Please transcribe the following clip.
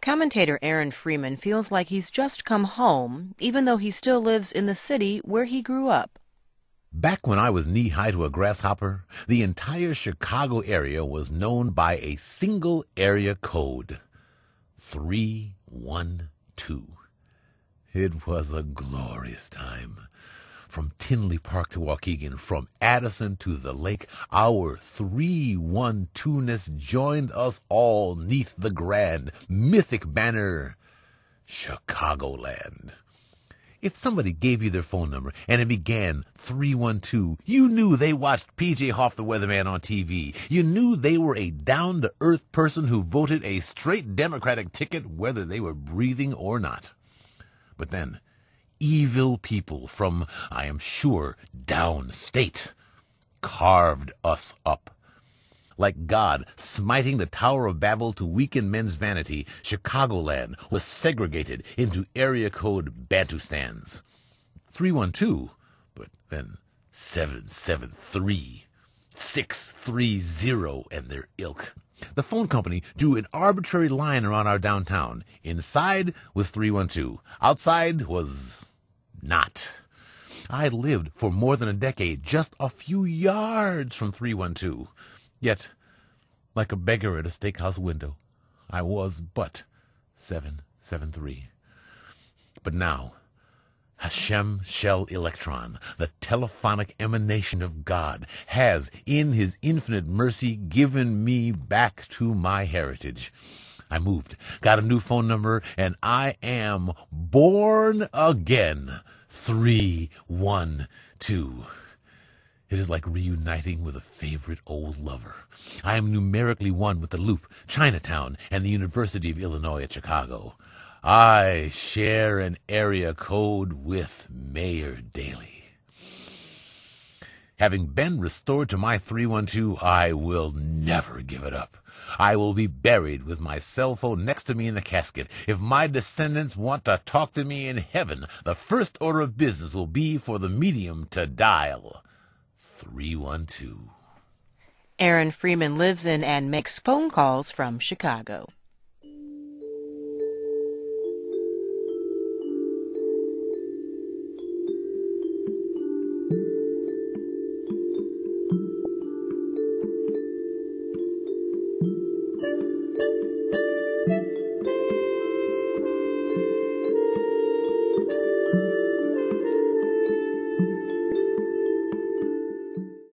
Commentator Aaron Freeman feels like he's just come home, even though he still lives in the city where he grew up. Back when I was knee-high to a grasshopper, the entire Chicago area was known by a single area code. 312. It was a glorious time. From Tinley Park to Waukegan, from Addison to the lake, our 312-ness joined us all neath the grand, mythic banner, Chicagoland. If somebody gave you their phone number and it began 312, you knew they watched P.J. Hoff the Weatherman on TV. You knew they were a down-to-earth person who voted a straight Democratic ticket whether they were breathing or not. But then, evil people from, I am sure, downstate carved us up. Like God smiting the Tower of Babel to weaken men's vanity, Chicagoland was segregated into area code Bantustans. 312, but then 773, 630, and their ilk. The phone company drew an arbitrary line around our downtown. Inside was 312. Outside was not. I lived for more than a decade just a few yards from 312. Yet, like a beggar at a steakhouse window, I was but 773. But now, Hashem Shel Electron, the telephonic emanation of God, has, in his infinite mercy, given me back to my heritage. I moved, got a new phone number, and I am born again. 312. It is like reuniting with a favorite old lover. I am numerically one with the Loop, Chinatown, and the University of Illinois at Chicago. I share an area code with Mayor Daley. Having been restored to my 312, I will never give it up. I will be buried with my cell phone next to me in the casket. If my descendants want to talk to me in heaven, the first order of business will be for the medium to dial 312. Aaron Freeman lives in and makes phone calls from Chicago.